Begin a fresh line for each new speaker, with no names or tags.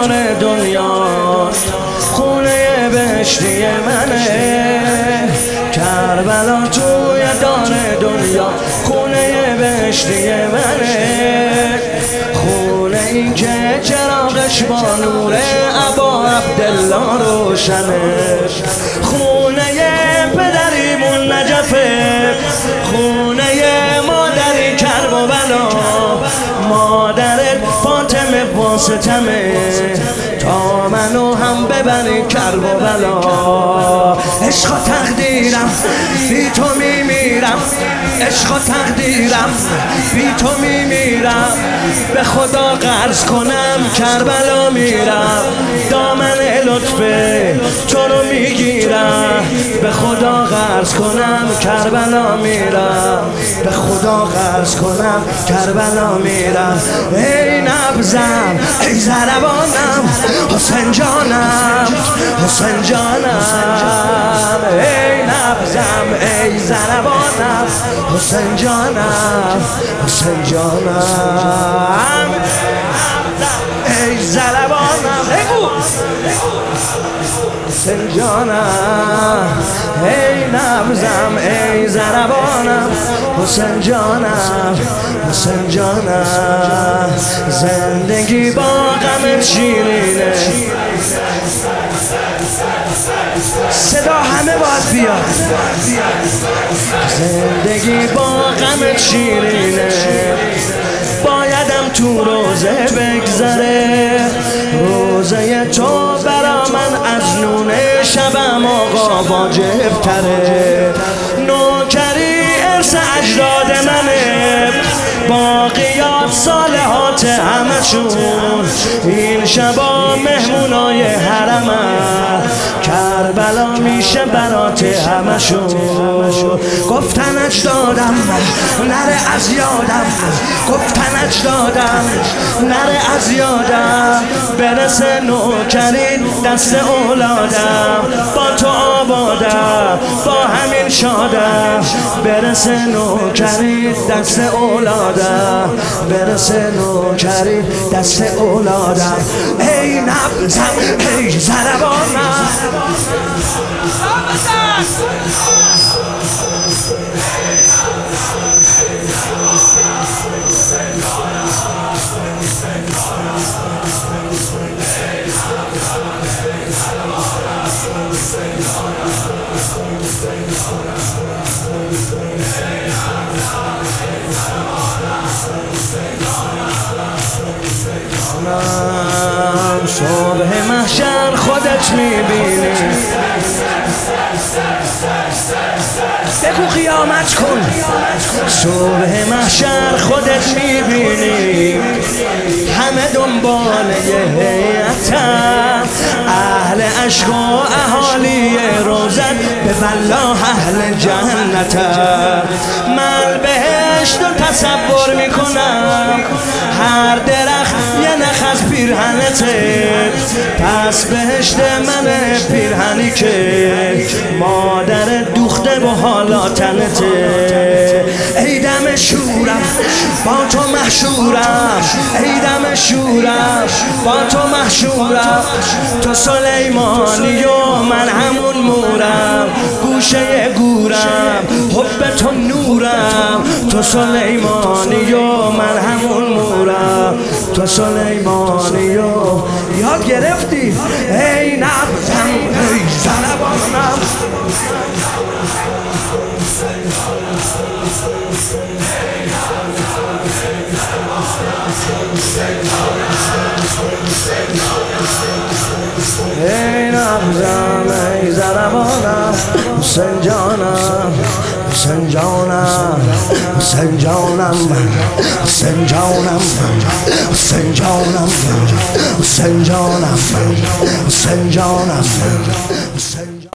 دار دنیا، خونه بهشتی منه. کربلا توی دار دنیا، خونه بهشتی منه. خونه این که چراغش با نور ابا عبدالله روشنه. خونه پدریمون نجفه، خونه مادری کربلا، مادرت فاطمه واسطمه، تا منو هم ببری کربلا. عشق و تقدیرم بی تو میمیرم، عشق و تقدیرم بی تو میمیرم. به خدا قرض کنم کربلا میرم، دامن لطفه تو رو میگیرم. به خدا قرض کنم کربلا میرم، به خدا قرض کنم کربلا میرم. ای نبضم ای ضربانم حسین جانم، حسین جانم. ای نبضم ای ضربانم حسین جانم، حسین جانم. ای ضربانم بگو حسین جانم. ای نبضم ای ضربانم حسین جانم، حسین جانم. زندگی با غم شیرینه، صدا همه باید بیاد. زندگی با غم شیرینه، بایدم تو روزه بگذره. روزه تو برا من از نون شبم آقا واجب تره. نوکری ارث اجداد منه، باقیات صالحات همشون. این شبا مهمونای حرمن، کربلا میشه برات همشون. گفتن اجدادم نره از یادم، گفتن اجدادم نره از یادم. برسه نوکری دست اولادم، با تو آبادم با همین شادم. برسه نوکری دست اولادم، برسه نوکری دست اولادم. ای نبضم ای ضربانم، صبح محشر خودت میبینی، بگو قیامت کن. صبح محشر خودت میبینی، همه دنبال یه هیئتن، اهل عشق و اهالی روزت به والله اهل جنتن. من بهشت رو تصور میکنم، هر درخت یه نخ از پیرهنته. پس بهشت من پیرهنی که مادر دوخته و حالا تنته. ای دم شورم با تو محشورم، ای دم شورم با تو محشورم. تو سلیمانی و من همون مورم، گوشه گورم حب تو نورم. تو سلیمانی و من همون مورم، تو سلیمانی و یاد گرفتی. ای نبضم ای ضربانم، ای نبضم ای ضربانم حسین جانم، حسین جانم، حسین جانم، حسین جانم، حسین جانم، حسین جانم، حسین جانم، حسین